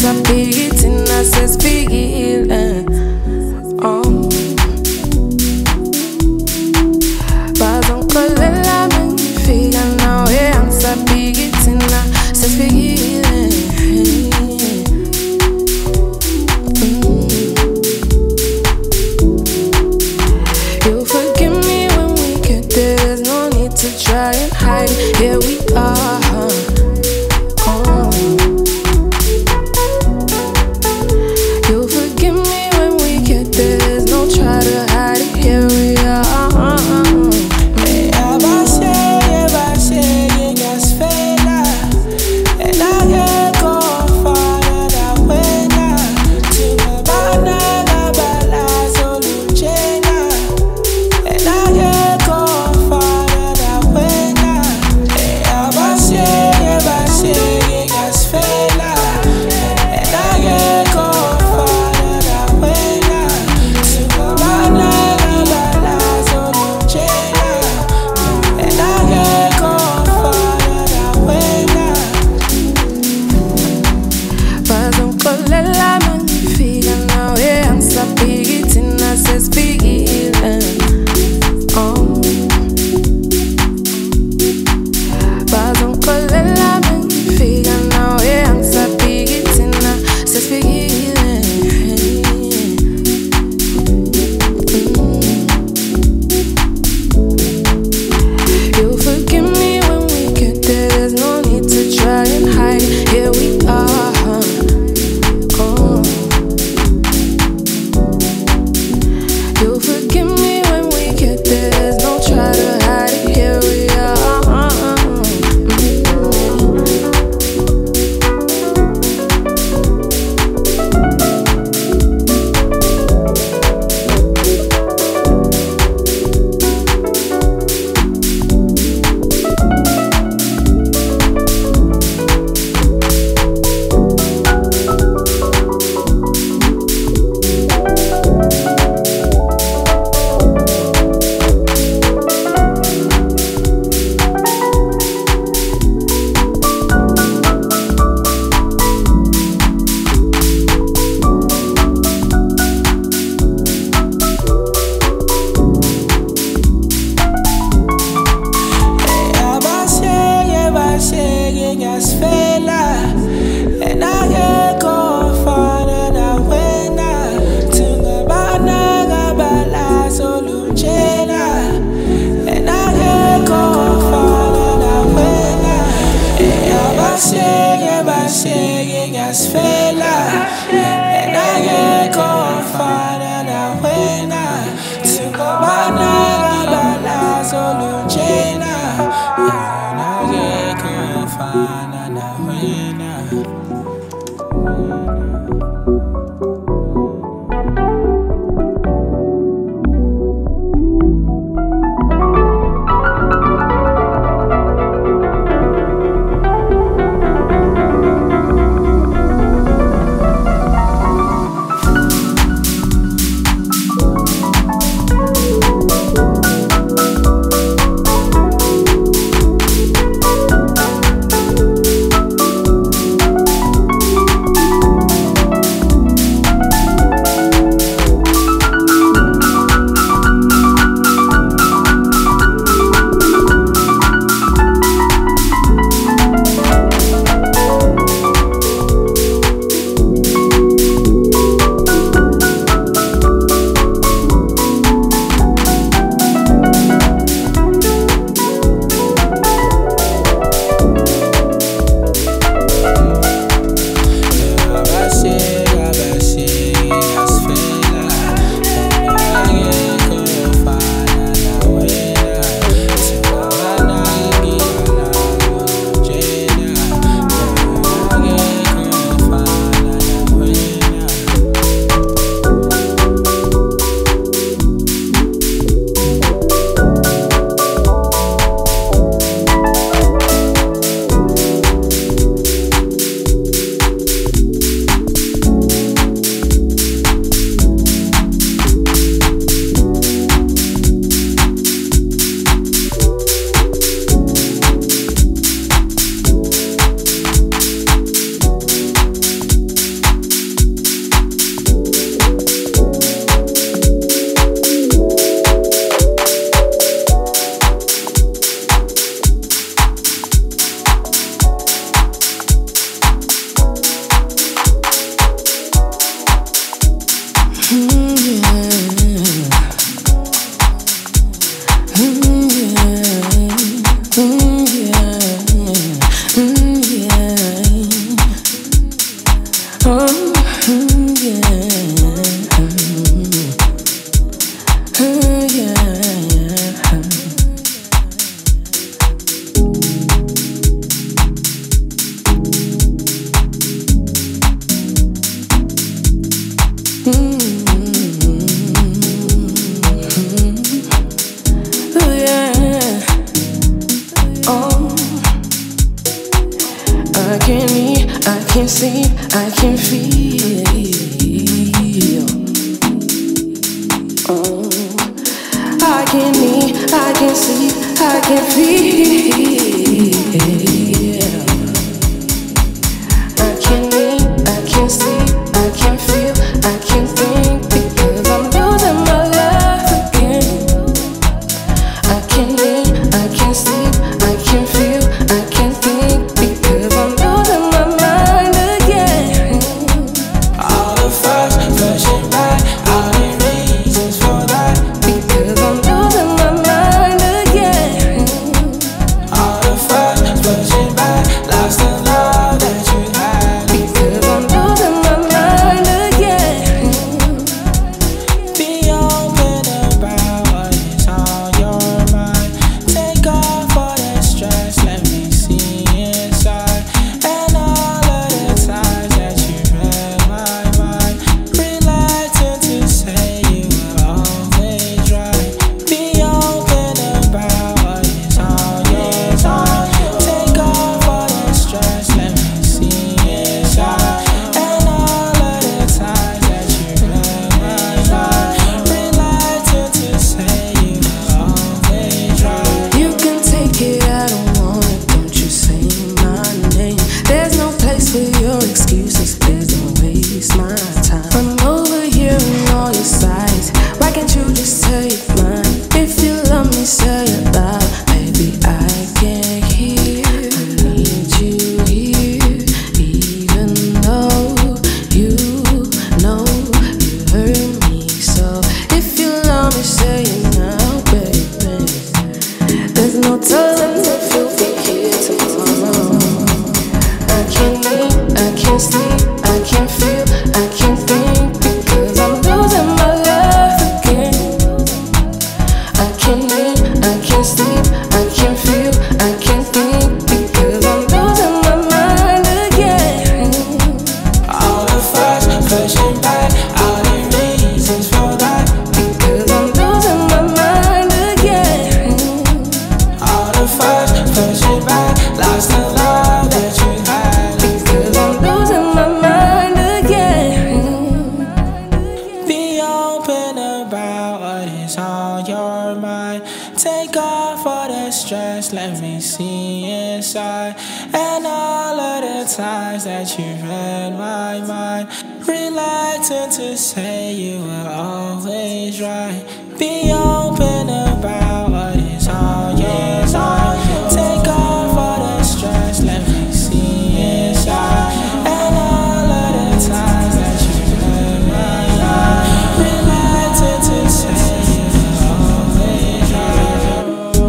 sapigi tina se spigile. Bazon kolela magnifica now e am sapigi tina se spigile. You forgive me when we get there. There's no need to try and hide. Here we are. You forgive me when we get there. There's no try to hide it. Here we are. Kolela magnifica now e am sapigi tina se spigile. Bazon kolela magnifica now e am sapigi tina se spigile. You forgive me when we get there. There's no need to try and hide. Here we are. You forgive me when we get there. There's no try to hide it. Here we are. Ooh, yeah. Oh, I can't eat, I can't sleep, I can feel. Oh, I can't eat, I can't sleep, I can feel. I can't eat, I can't sleep, I can feel, I can think because I'm losing my life again. I can't eat, I can't sleep, I can feel, I can think because I'm losing my mind again. All the fires flashing by, all the reasons for that. Because I'm losing my mind again. All the fires flashing by, lost the love that you had. Because I'm losing my mind again. Be open about what is on your mind. Take off all that stress, let me see inside. And all of the times that you read my mind. Reluctant to say you were always right. Be open about what is on your mind. Take off all that stress, let me see inside. And all of the times that you read my mind. Reluctant to say you were always right. You can take it, I don't want it. Don't you say my name. There's no place for your excuses. Please don't waste my time. I'm over here on all your sides. Why can't you just take mine? If you love me, say it loud. Baby, I can't hear. I need you here. Even though you know you hurt me so. If you love me, say it now, baby. There's no telling if you'll be here tomorrow. I can't eat, I can't sleep, I can't feel, I can't think because I'm losing my life again. I can't eat, I can't sleep, I can't feel, I can't think because I'm losing my mind again. All the fires flashing by, all the reasons for that. Because I'm losing my mind again. All the fires flashing by, lost the love that you had. Because I'm losing my mind again. Be open about what is on your mind. Take off all the stress, let me see inside. And all of the times that you read my mind. Reluctant to say you were always right. Be open about what is on your mind. Take off all the stress, let me see inside. And all of the times that you read my mind. Reluctant to say you were always right.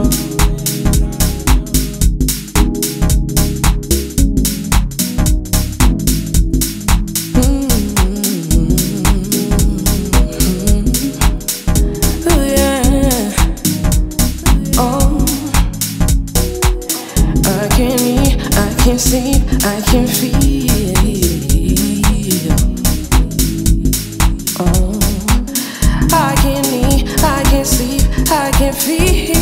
Ooh, yeah. Oh, I can't eat, I can't sleep, I can feel. Oh, I can't eat, I can't sleep, I can feel.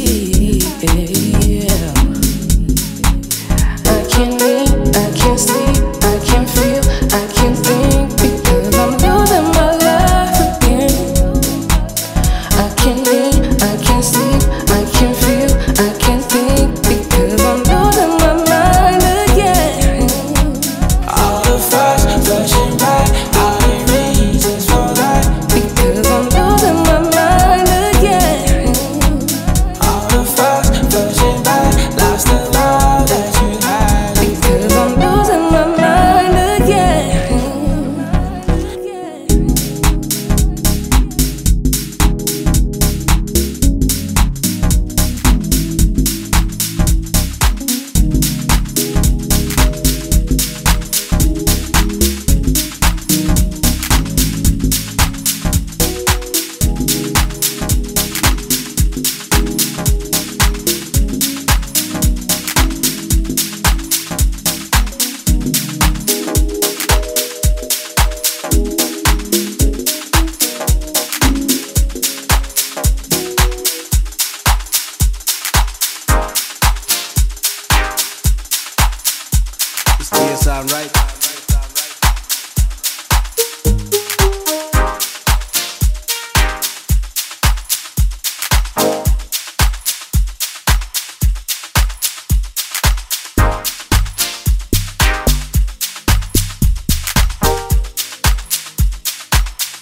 I can't eat, I can't sleep, I can feel, I can think because I'm losing my life again. I can't eat, I can't sleep, I can feel, I can think because I'm losing my mind again. All the fires flashing by, all the reasons for that. Because I'm losing my mind again.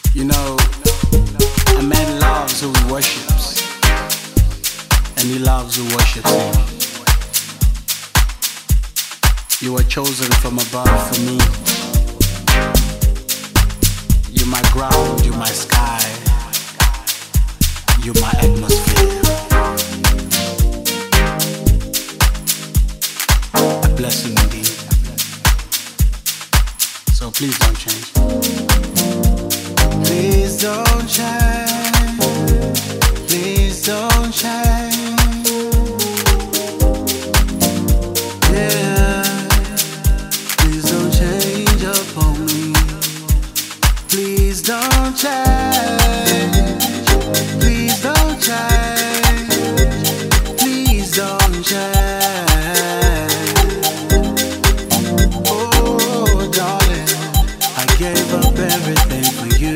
You know, a man loves who he worships, and he loves who worships him. You were chosen from above for me. You're my ground, you're my sky, you're my atmosphere. A blessing indeed. So please don't change. Please don't change. Please don't change. Yeah. Please don't change upon me. Please don't change. Please don't change. Please don't change. Oh, darling, I gave up everything for you.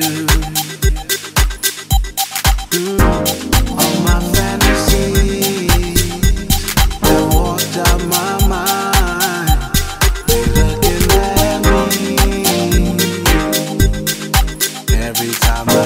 All my fantasies that walked out my mind, they looking at me. Every time I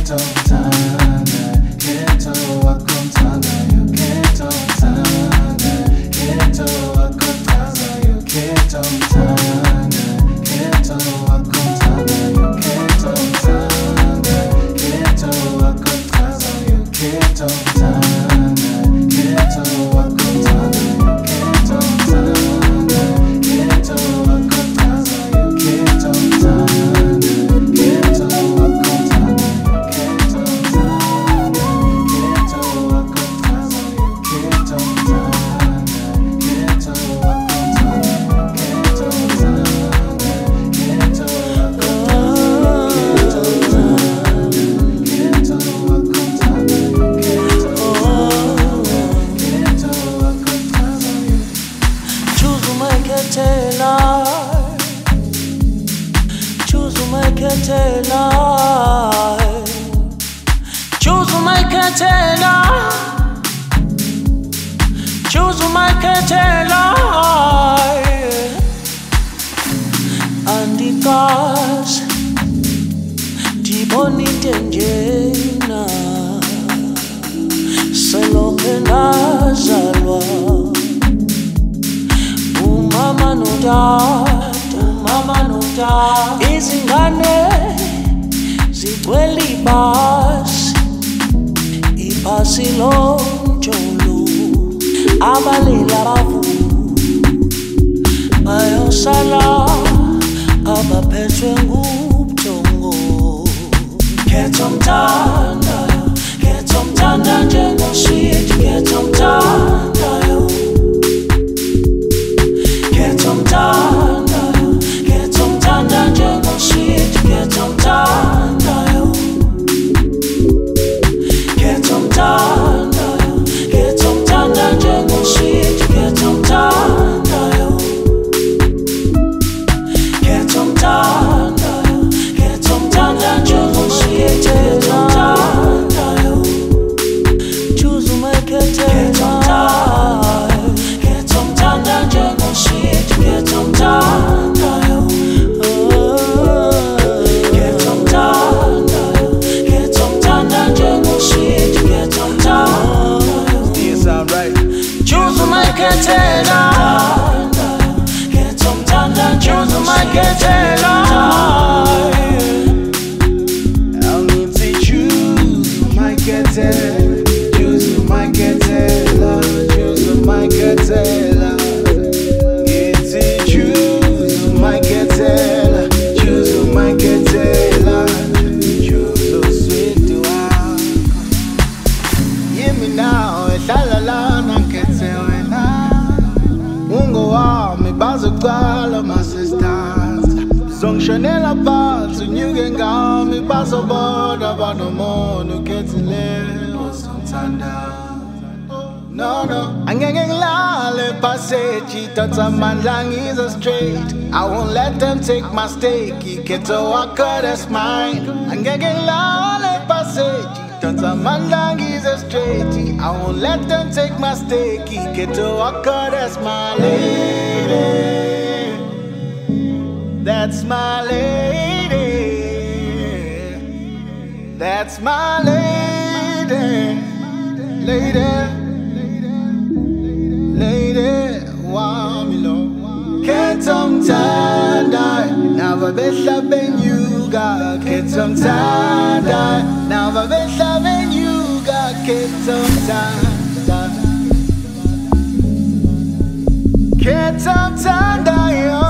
Andikaze ndibonite njena selokhe nazalwa umama notata izingane zigcwele ibhasi lonjolo abalila abavu bayosala abaphethwe ngubudongo kethomthanda njengosweet kethomthandayo kethomthanda njengosweet kethomthandayo kethomthanda njengosweet kethomthandayo kethomthanda njengosweet kethomthandayo choose my kethomthanda njengosweet kethomthandayo kethomthanda njengosweet kethomthandayo Yes, I'm right. choose my choose my I'll need to choose my kettle. Choose my kettle. Choose my kettle. Get to choose my kettle. Choose my kettle. Choose so sweet to have. Hear me now, la la la, na kettle na. Ungo wa mi bazo kwala my sisters. Zonshonela paz, unyugenga mi bazo boda bano mono ketile osantanda. No, angengeng lale passage, tata mandlang is a straight. I won't let them take my stake, keto waka that's mine. Angengeng lale passage, tata mandlang is a straight. I won't let them take my stake, keto waka that's my lady. That's my lady. That's my lady. Lady. Lady, wamilo. Kethomthanda, nava behla benyuga. Kethomthanda, nava behla benyuga. Kethomthanda. Kethomthanda, yo.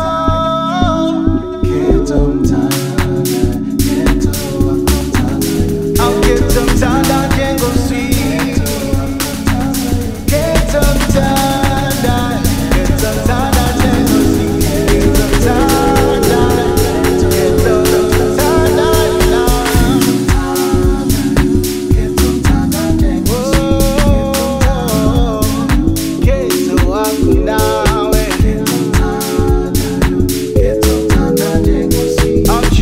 I'll get some time, Django sweet. Get some time, get some time, Django sweet. Get some time, get some time, Django sweet. Get some I'm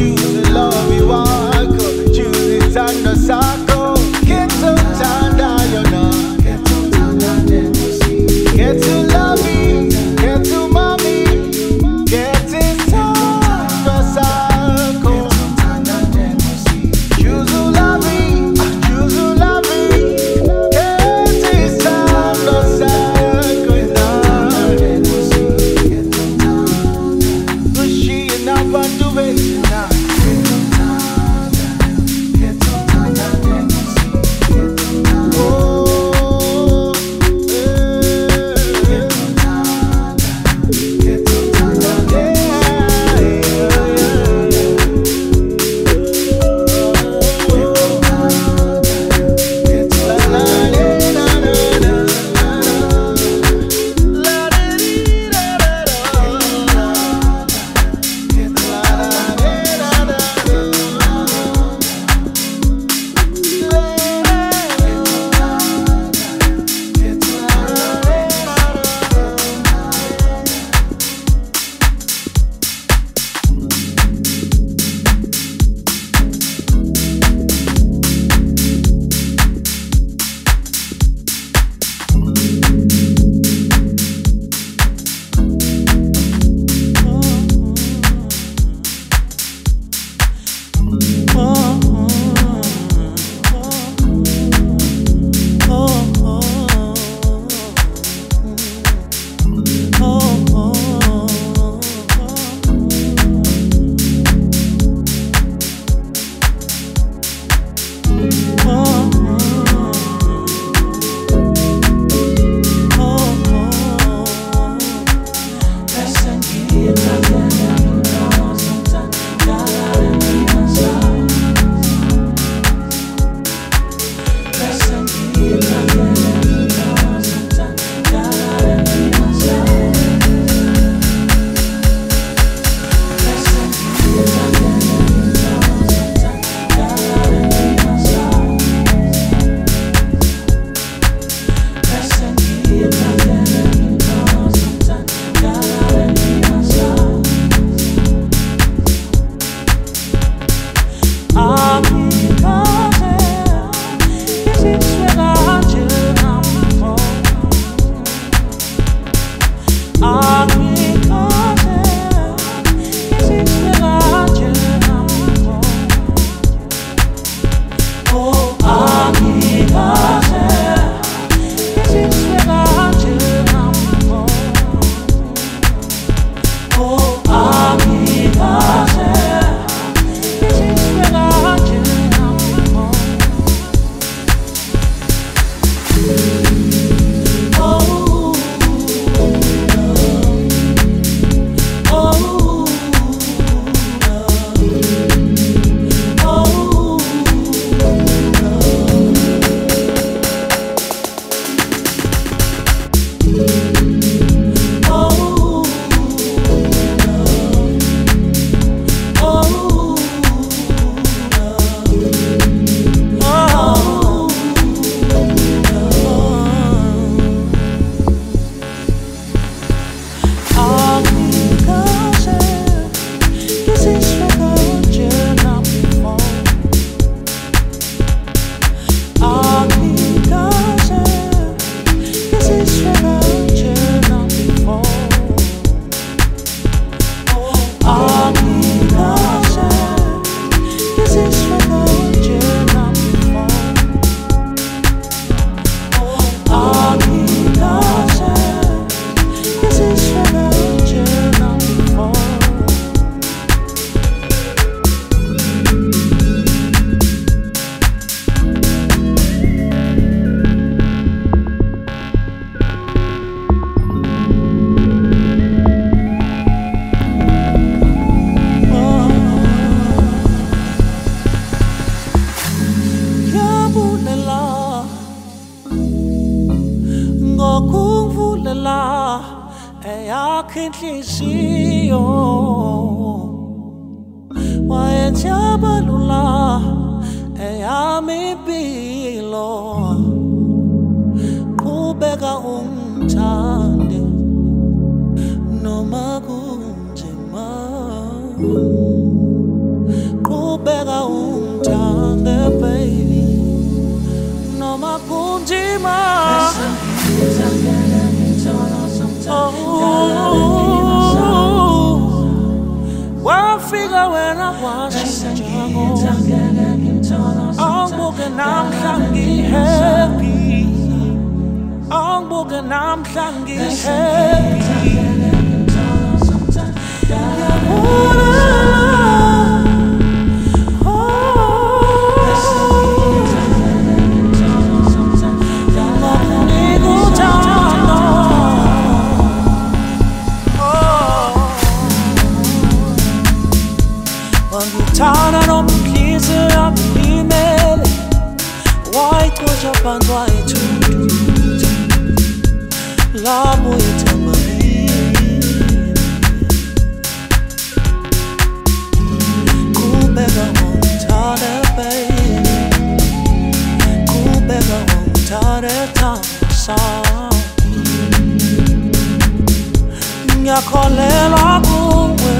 Ngiyakholelwa kuwe,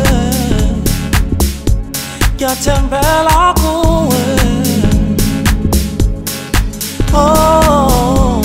ngiyathembela kuwe. Oh,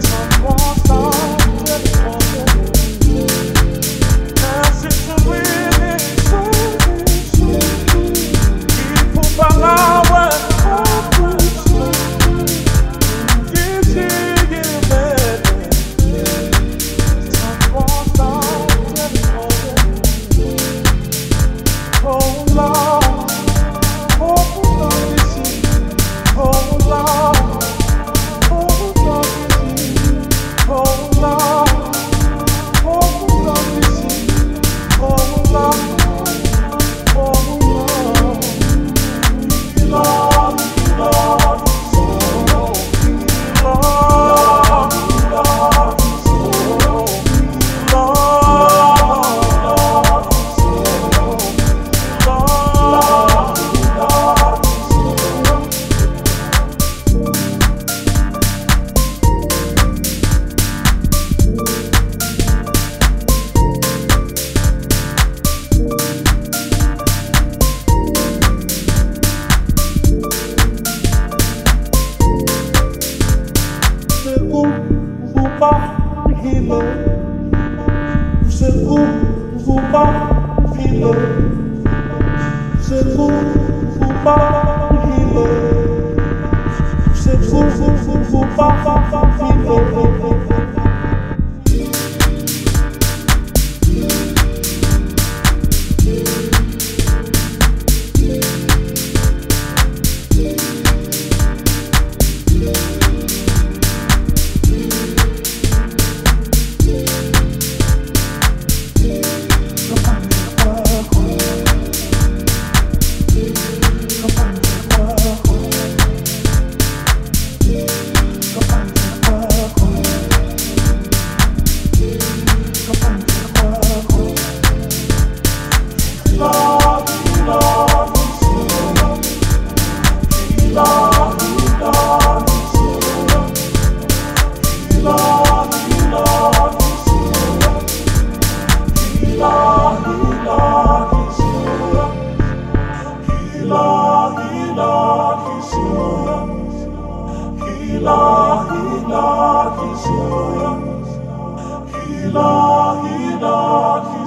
With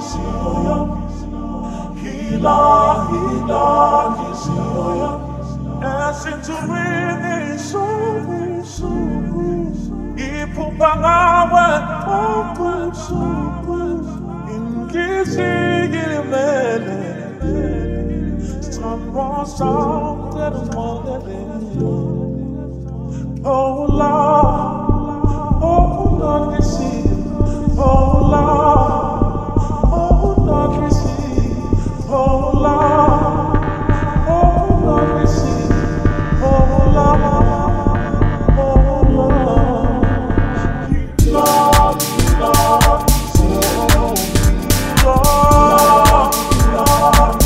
Oh Lord, oh Lord, receive. Oh Lord, oh Lord, receive. Oh Lord, oh Lord, receive. Oh Lord, oh Lord, Lord, Lord, receive. Lord, Lord,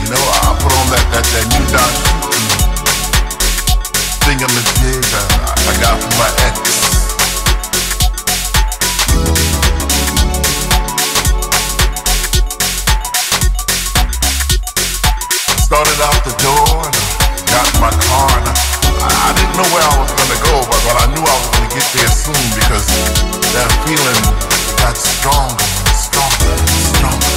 know, I put on that new dashiki thingamajig I got from my ex. Started out the door and I got in my car and I didn't know where I was gonna go, but I knew I was gonna get there soon because that feeling got stronger and stronger and stronger.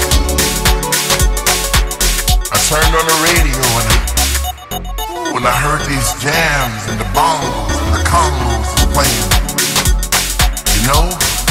I turned on the radio and when I heard these jams and the bongos and the congos playing, you know?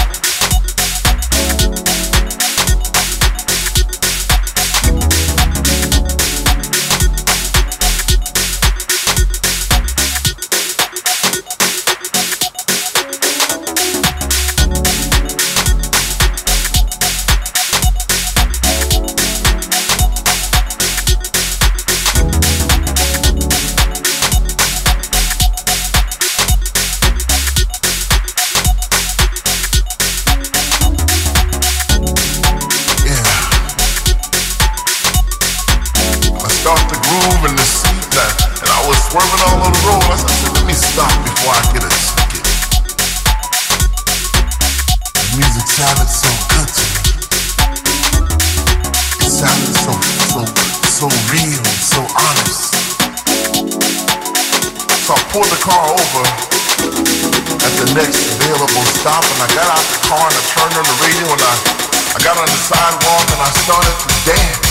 Swerving all over the road, I said, let me stop before I get a ticket. The music sounded so good to me. It sounded so real, so honest. So I pulled the car over at the next available stop and I got out the car and I turned on the radio and I got on the sidewalk and I started to dance.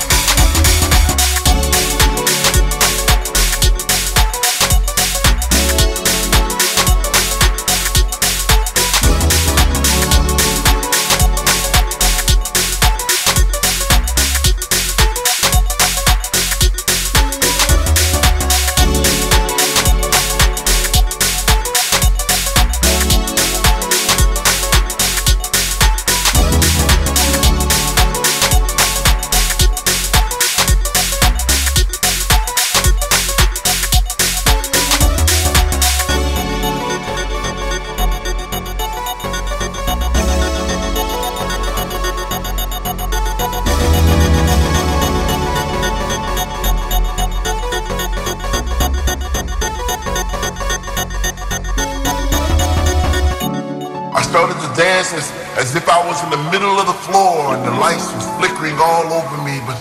As if I was in the middle of the floor and the lights was flickering all over me, but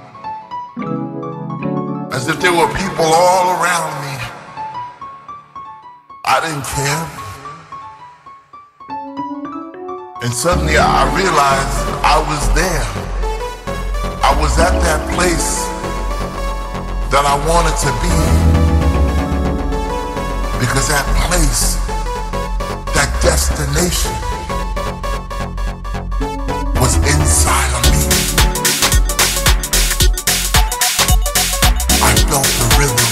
as if there were people all around me. I didn't care. And suddenly I realized I was there. I was at that place that I wanted to be. Because that place, that destination, was inside of me. I felt the rhythm.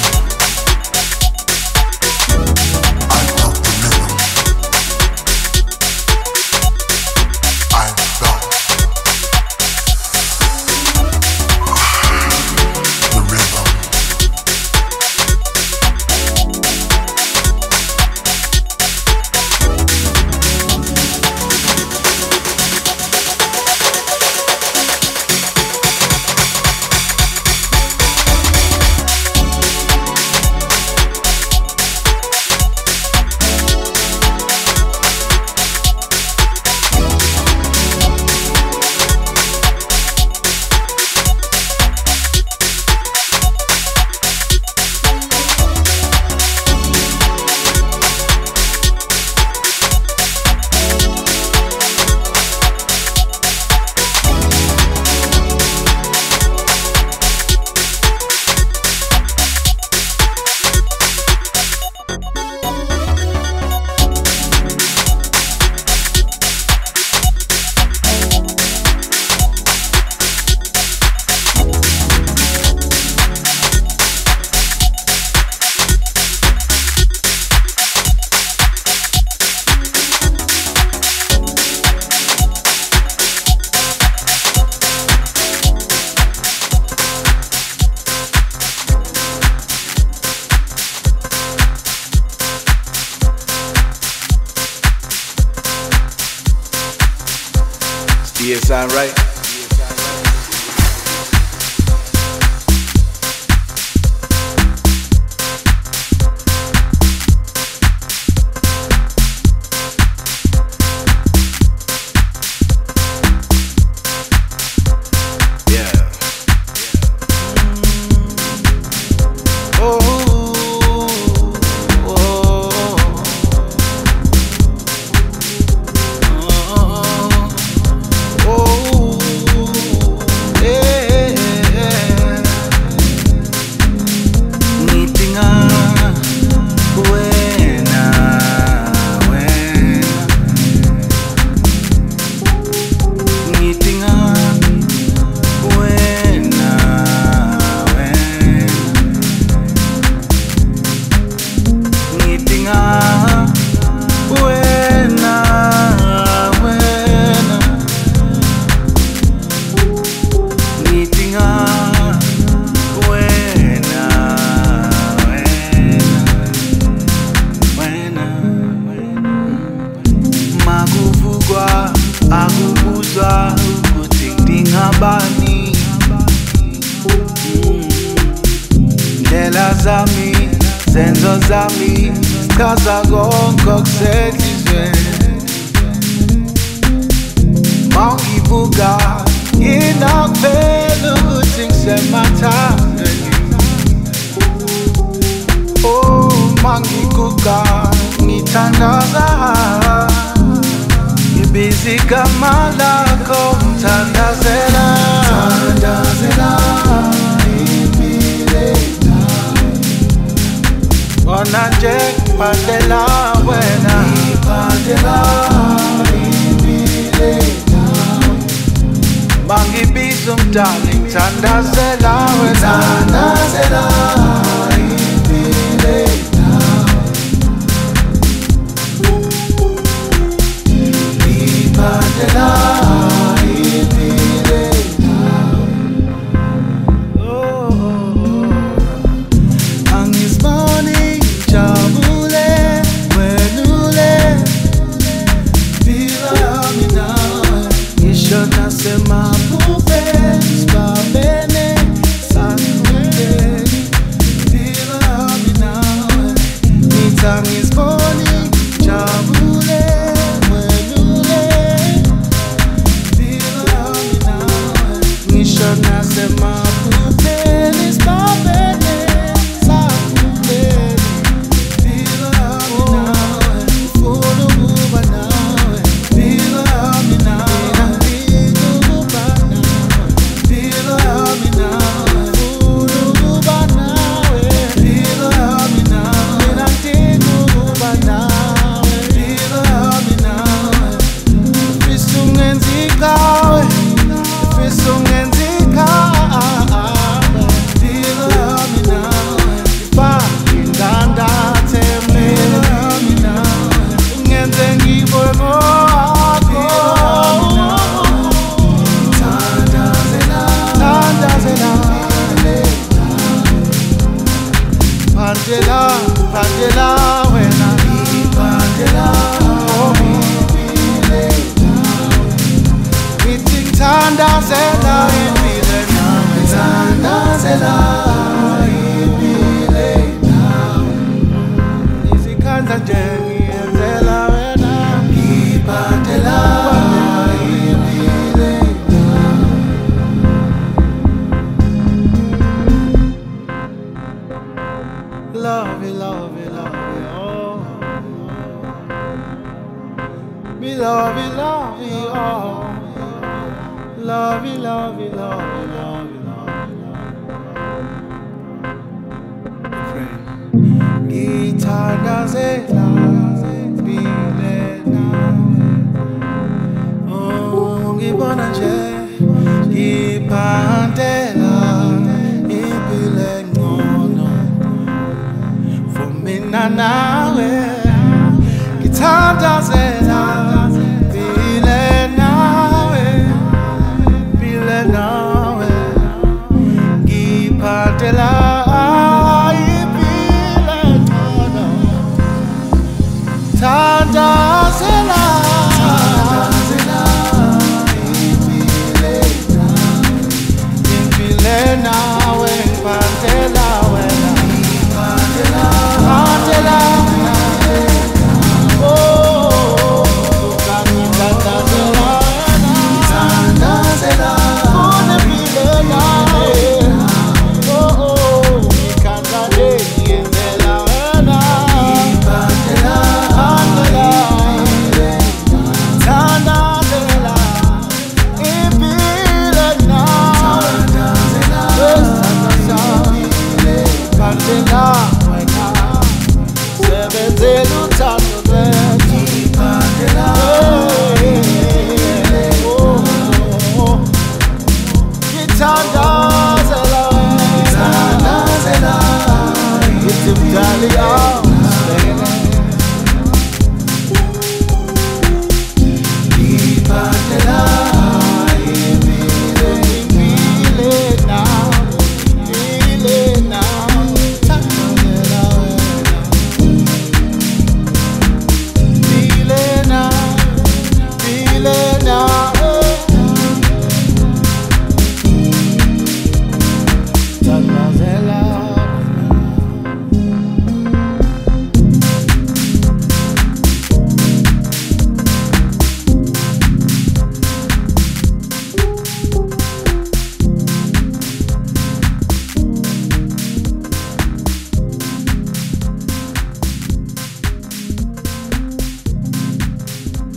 I felt the rhythm. I felt the rhythm. Yeah, sound right? zami, zenzo zami, skaza konke okusenhlizweni. Mangibuka nginakuphela ukuthi ngisemathandweni. Oh, mangiguga ngithandaza, ngibiza igama lakho ngithandazela. Thandazela impilo nawe, bona nje ngiphandela wena. Ngiphandela impilo nawe, mangibiza umdali ngithandazela wena. Thandazela impilo nawe, ngiphandela impilo nawe. Angiziboni ngijabule wenule, impilo yami nawe. Ngisho nasemaphuphen sibambene sakhuleni, impilo yami nawe. Ngithi angiziboni ngijabule wenule, impilo yami nawe. Ngisho nasemaphuphen sibambene sakhuleni, impilo yami nawe. Ngifuna ukuba nawe, impilo yami nawe. Ngidinga ukuba nawe, impilo yami nawe. Ngifuna ukuba nawe, impilo yami nawe. Ngidinga ukuba nawe, impilo yami nawe. Ngifisa ungenza ikawe, ngifisa ungenza ikawe, impilo yami nawe. Ngifake indandathe, impilo yami nawe. Ungenze ngibe ngowakho, thandazela, thandazela, phandela, phandela wena. Ngiphandela impilo nawe, ngithi ngithandazela impilo nawe. Thandazela impilo nawe, izikhandla nje ngiyenzela wena. Ngiphandela impilo nawe. Love you, love you, love you, oh. Me love you, love you, oh. Love you, love you, love you, love you, love you. Friend, ngithandazela impilo nawe. Oh, ngibona nje ngiphandela impilo engcono for mina nawe. Ngithandazela impilo nawe, impilo nawe. Ngiphandela impilo engcono, thandazela, thandazela impilo nawe. Impilo nawe, ngiphandela wena. Ngiphandela, phandela nawe. Oh, ngithandazela wena. Ngithandazela impilo nawe. Oh, ngikhandle ngiyenzela wena. Ngiphandela, phandela, thandazela impilo nawe. Phandela